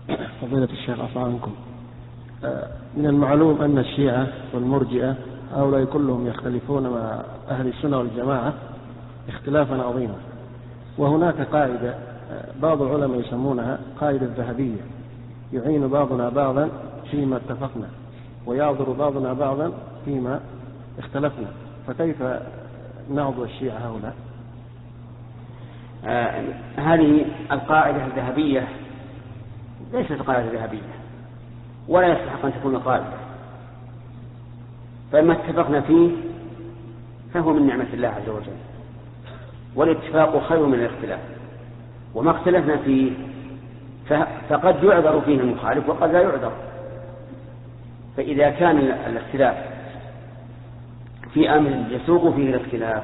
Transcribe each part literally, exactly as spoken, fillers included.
فضيلة الشيخ عفوا عنكم، من المعلوم أن الشيعة والمرجئة هؤلاء كلهم يختلفون مع أهل السنة والجماعة اختلافا عظيما، وهناك قاعدة بعض العلماء يسمونها قاعدة ذهبية، يعين بعضنا بعضا فيما اتفقنا ويعذر بعضنا بعضا فيما اختلفنا، فكيف نعض الشيعة هؤلاء؟ آه هذه القاعدة الذهبية ليست قاعدة ذهبية ولا يستحق أن تكون قاعدة، فما اتفقنا فيه فهو من نعمة الله عز وجل، والاتفاق خير من الاختلاف، وما اختلفنا فيه فقد يعذر فيه المخالف وقد لا يعذر. فإذا كان الاختلاف في أمر يسوق فيه الاختلاف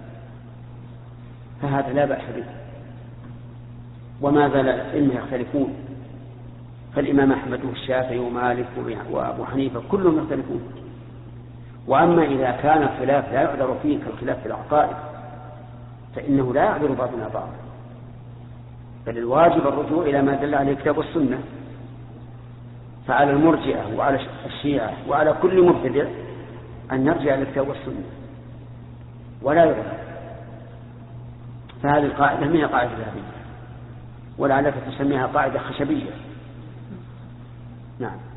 فهذا لا بأس به، وما زال العلم يختلفون، فالإمام أحمد والشافعي ومالك وأبو حنيفة كلهم يختلفون. وأما إذا كان الخلاف لا يعذر فيه كالخلاف في العقائد فإنه لا يعذر بعضنا بعضا، بل الواجب الرجوع إلى ما دل عليه الكتاب والسنة. فعلى المرجئة وعلى الشيعة وعلى كل مبتدع أن نرجع إلى الكتاب والسنة ولا يعذر. فهذه القاعدة هي قاعدة ذهبية، ولعلك تسميها قاعدة خشبية. نعم.